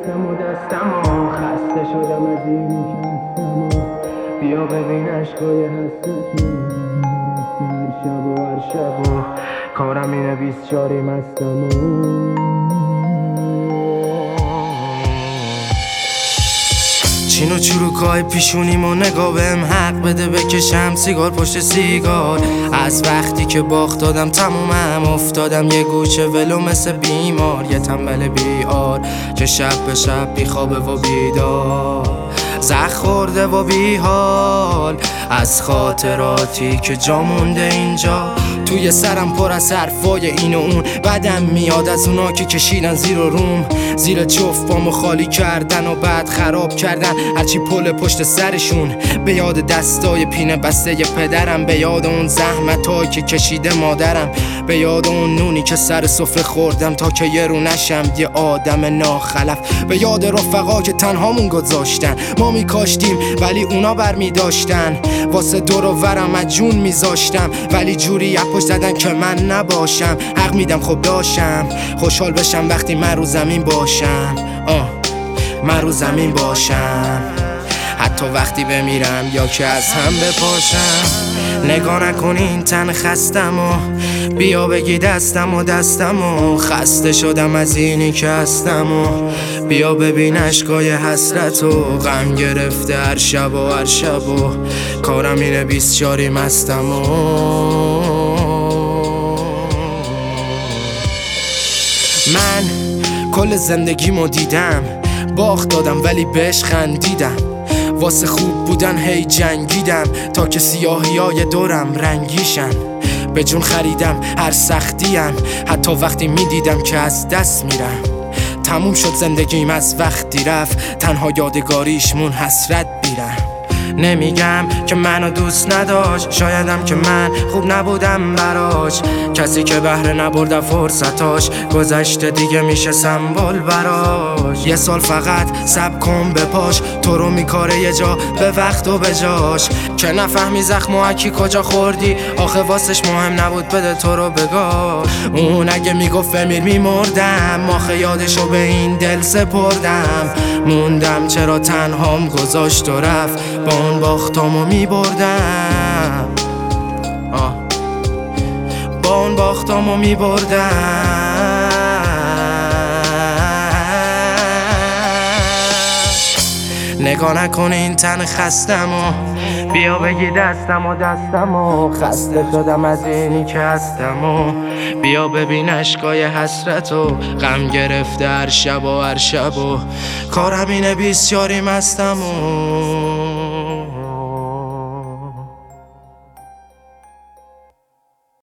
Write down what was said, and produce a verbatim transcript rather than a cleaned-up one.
دستم و دستم و خسته شدم از اینی که هستم و بیا ببین عشقای هستتو هر شب و هر شب و کارم اینه بیست چاری مستم و چین و چروکای پیشونیمو نگاه بهم حق بده بکشم سیگار پشت سیگار. از وقتی که باخت دادم تمومم افتادم یه گوشه ولو مثل بیمار، یه تنبل بیار که شب به شب بی خوابه و بیدار، زخ خورده و بی حال از خاطراتی که جا مونده اینجا. توی سرم پر از حرفای این و اون، بدم میاد از اونا که کشیدن زیر و روم، زیر جفت بامو خالی کردن و بعد خراب کردن هرچی پل پشت سرشون. به یاد دستای پینه بسته ی پدرم، به یاد اون زحمتایی که کشیده مادرم، به یاد اون نونی که سر سفره خوردم تا که یه رو نشم یه آدم ناخلف، به یاد رفقا که تنهامون گذاشتن. ما میکاشتیم ولی اونا بر میداشتن، واسه دور و ورم از جون میذاشتم ولی جوری اپش زدن که من نباشم. حق میدم خب داشتم خوشحال بشم وقتی من رو زمین باشم، آه من رو زمین باشم، حتی وقتی بمیرم یا که از هم بپاشم. نگاه نکن این تن خستم و بیا بگی دستم و دستم و خسته شدم از اینی که هستم و بیا ببین عشقای حسرت و غم گرفته هر شب و هر شب و کارم اینه بیست چاری مستم و من کل زندگیمو دیدم باخت دادم ولی بهش خندیدم، واسه خوب بودن هی جنگیدم تا که سیاهی های دورم رنگیشن. به جون خریدم هر سختیم حتی وقتی میدیدم که از دست میرم. تموم شد زندگیم از وقتی رفت تنها یادگاریش مون حسرت بیرم. نمیگم که منو دوست نداشت، شایدم که من خوب نبودم براش، کسی که بهره نبرده فرصتاش گذشته دیگه میشه سمبل براش. یه سال فقط صبر کن به پاش، تو رو میکاره یه جا به وقت و به جاش، که نفهمی زخم و اکی کجا خوردی آخه واسش مهم نبود بده تو رو بگاه. اون اگه میگفت بمیر میمردم، آخه یادشو به این دل سپردم، موندم چرا تنهام گذاشت و رفت با اون باختامو میبردم، آه با اون باختامو میبردم. نگاه نکن این تن خستم و بیا بگی دستم و دستم و خسته شدم از اینی که هستم و بیا ببین عشقای حسرت و غم گرفته هر شب و هر شب و کارم اینه بیست چاری مستم و